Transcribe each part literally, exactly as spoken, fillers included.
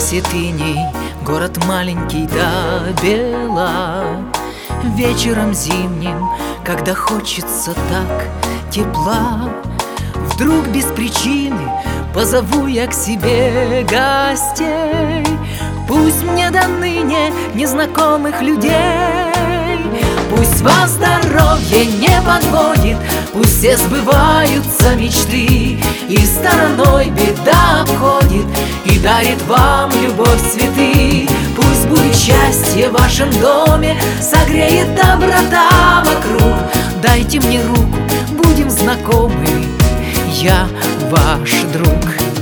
Красит иней город маленький до бела. Вечером зимним, когда хочется так тепла, вдруг без причины позову я к себе гостей. Пусть мне до ныне незнакомых людей. Пусть вас здоровье не подводит, пусть все сбываются мечты, и стороной беда обходит, и дарит вам любовь цветы. Пусть будет счастье в вашем доме, согреет доброта вокруг. Дайте мне руку, будем знакомы, я ваш друг.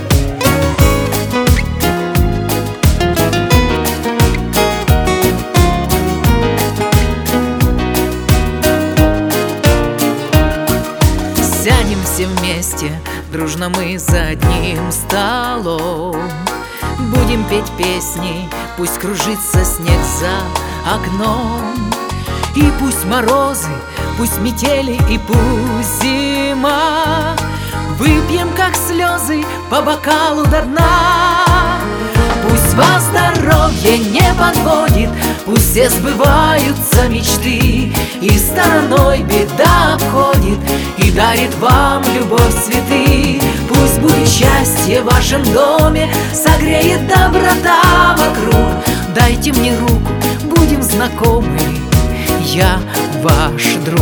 Сядем все вместе, дружно мы за одним столом. Будем петь песни, пусть кружится снег за окном. И пусть морозы, пусть метели и пусть зима, выпьем как слезы по бокалу до дна. Пусть вас здоровье не подводит, пусть все сбываются мечты, и стороной беда обходит, и дарит вам любовь цветы. Пусть будет счастье в вашем доме, согреет доброта вокруг. Дайте мне руку, будем знакомы, я ваш друг.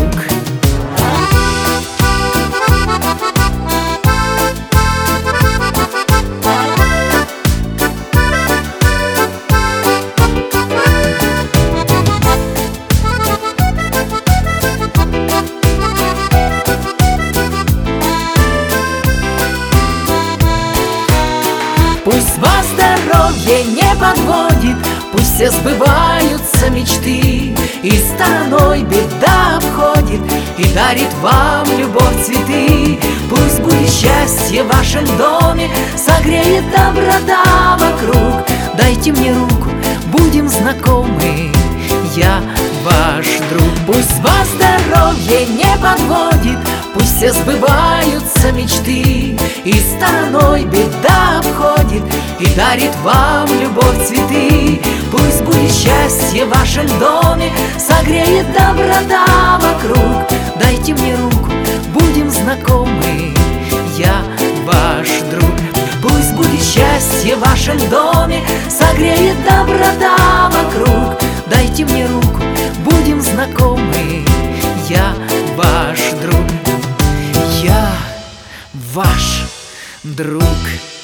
Пусть вас здоровье не подводит, пусть все сбываются мечты, и стороной беда обходит, и дарит вам любовь цветы. Пусть будет счастье в вашем доме, согреет доброта вокруг. Дайте мне руку, будем знакомы, я ваш друг. Пусть вас здоровье не подводит, пусть все сбываются мечты, и стороной беда обходит, и дарит вам любовь цветы. Пусть будет счастье в вашем доме, согреет доброта вокруг. Дайте мне руку, будем знакомы, я ваш друг. Пусть будет счастье в вашем доме, согреет доброта вокруг. Дайте мне руку, будем знакомы, я ваш друг. Я ваш друг.